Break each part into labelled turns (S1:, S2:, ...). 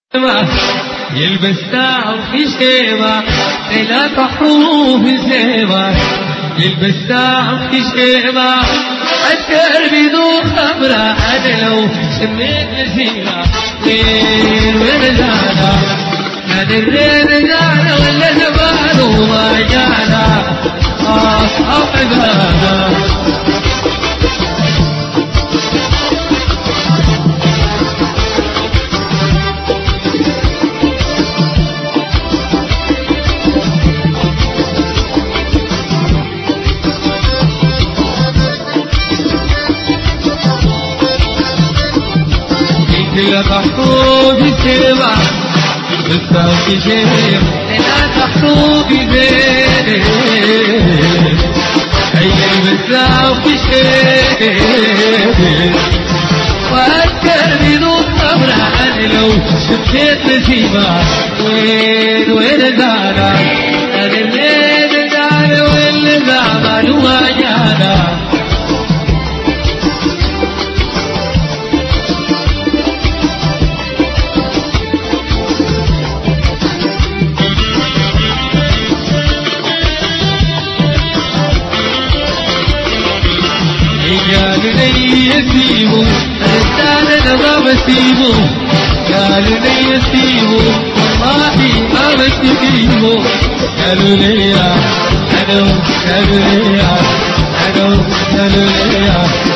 S1: يلبس داع في شيبة ثلاث حروف زيبة، يلبس داع في شيبة عسكر بدون خبرة. أنا لو سميت نسيبة وين زانا، أنا الرين زانا ولا زمان وما جانا عبانا. لا تحكوا بسيبة بسا في شيء، لا تحكوا بزينة هيا بسا في شيء. وأذكر بدون صبر أنا لو شفت نسيبة وين زانا، أنا الليل زانا واللي زعمان وجانا. قالوا لي يسيبوا أنا ما بسيبوا، قالوا لي يسيبوا والله ما بسيبوا. قالوا لي قالوا لي قالوا لي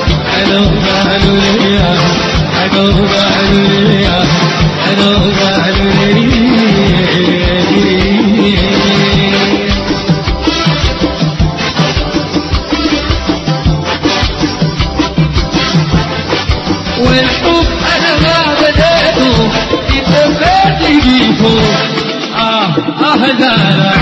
S1: والحب أنا ما بدأته يتفات يجيبه زانا.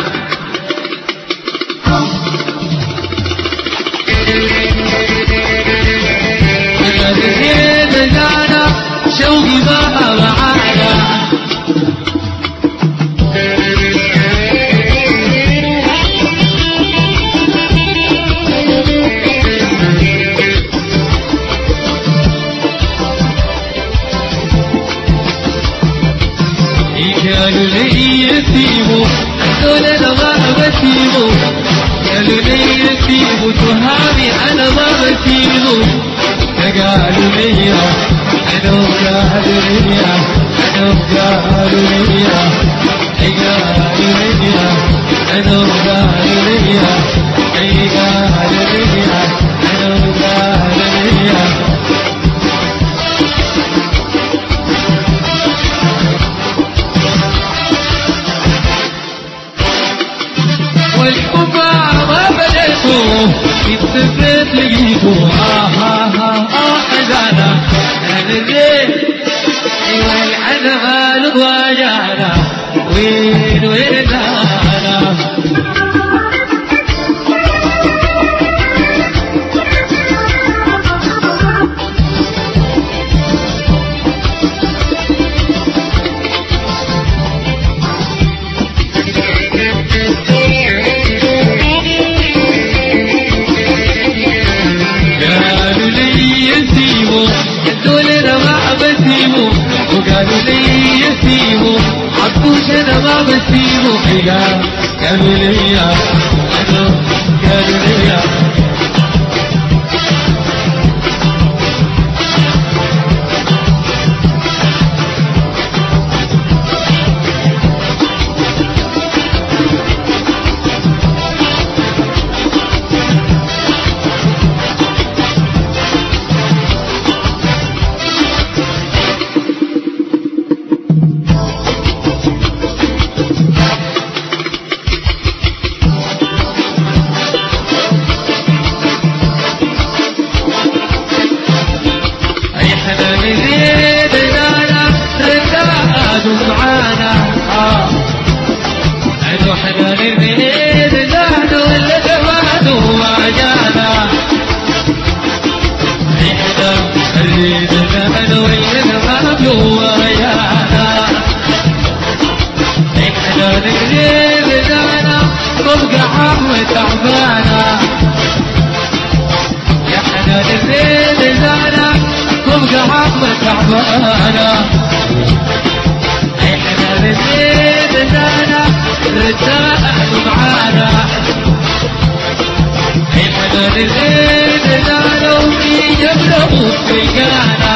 S1: أنا الرين زانا شوقي ما معانا. قالوا لي يسيبوا هذول أنا ما بسيبوا، قالوا لي يسيبوا تهامي أنا ما بسيبوا. قالوا لي قالوا لي والحب ما بدأته يتفت لقيته زانا. أنا الليل والعنغال وجانا وين زانا. وقالوا لي يسيبوا عطوش أنا ما بسيبوا. قالوا لي قالوا لي تعبانا يا حنان الليل زانا تبقى عظمة تعبانا. تساءلوا معانا حين الليل نالوا في يبلغوا فيانا